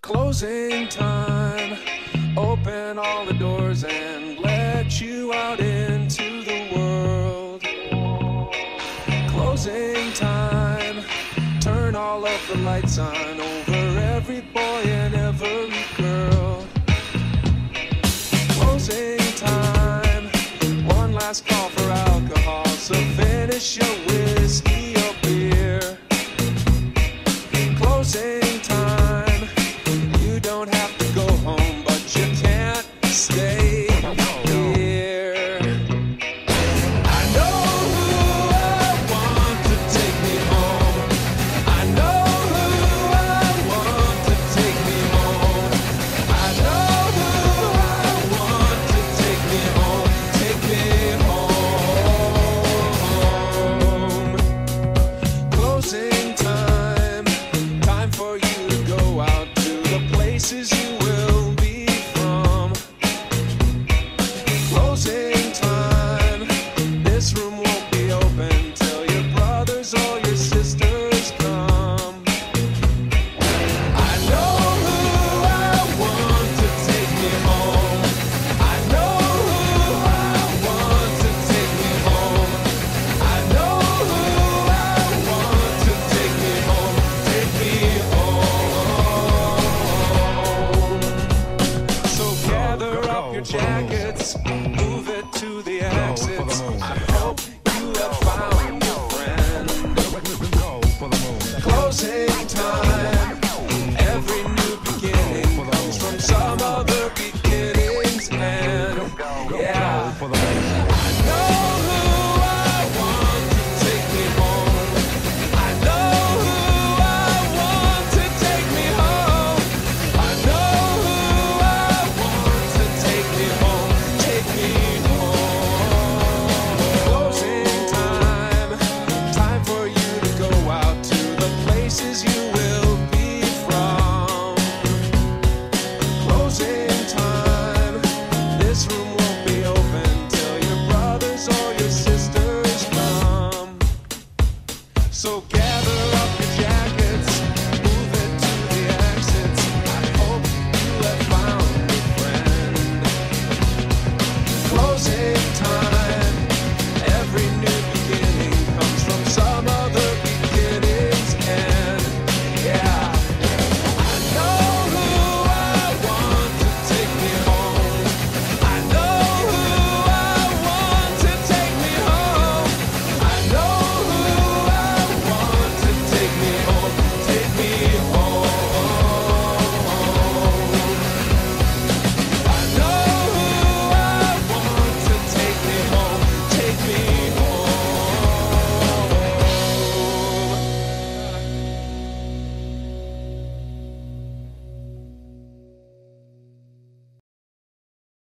Closing time. Open all the doors and let you out into the world. Closing time. Turn all of the lights on over every boy and every girl. Closing time. One last call for alcohol, so finish your whiskey or beer. Closing time. You don't have to go home, but you can't stay here. I know who I want to take me home. I know who I want to take me home. I know who I want to take me home. Take me home. Closing time. Time for you to go out to the places you will be from. Closing time. This room won't be open till your brothers or your sisters come. I know who I want to take me home. I know who I want to take me home. I know who I want to take me home. Take me home. So gather up your jackets.